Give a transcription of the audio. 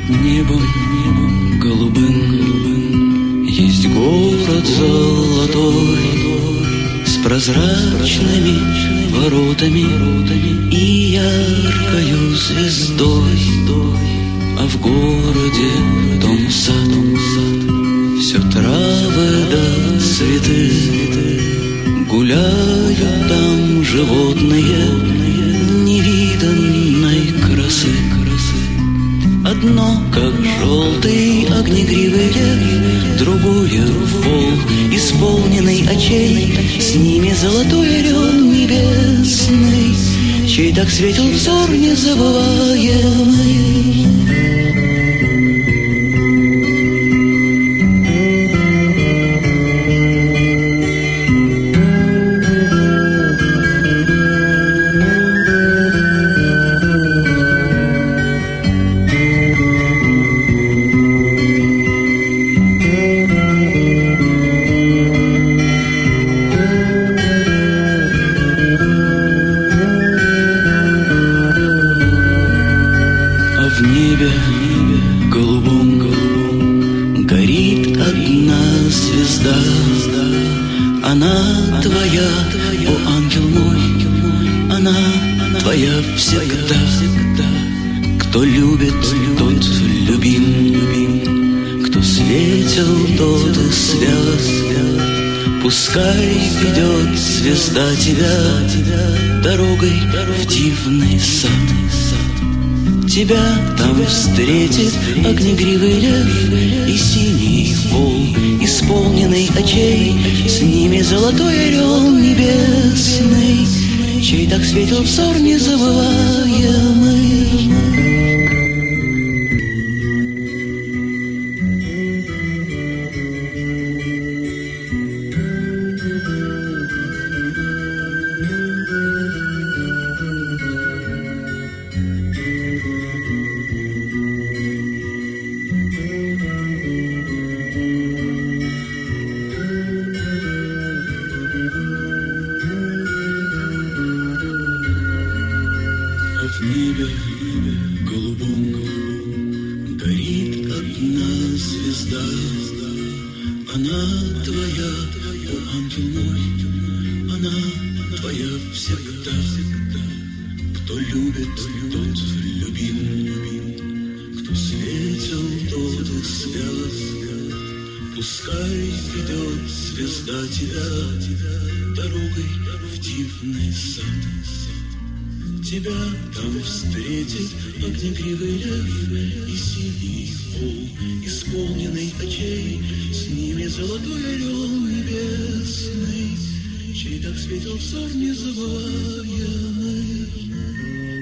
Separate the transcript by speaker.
Speaker 1: небом голубым есть город золотой с прозрачными воротами и яркою звездой, а в городе дом сад, все травы да цветы, гуляют там животные невиданной красы. Одно, как желтый огнегривый лев, другое — волк, исполненный очей, с ними золотой орел небесный, чей так светил взор незабываемый. В небе голубом горит одна звезда. Она твоя, о ангел мой, она твоя всегда. Кто любит, тот любим, кто светил, тот и свят. Пускай ведет звезда тебя дорогой в дивный сад. Тебя там встретит огнегривый лев и синий волк, исполненный очей, с ними золотой орел небесный, чей так светил взор незабываемый. В небе голубом горит одна звезда. Она твоя, о ангел мой, она твоя всегда. Кто любит, тот любим, кто светил, тот и свят. Пускай ведет звезда тебя дорогой в дивный сад. Тебя там встретит огнегривый лев и синий волк, исполненный очей, с ними золотой орел небесный, чей так светил взор незабываемый.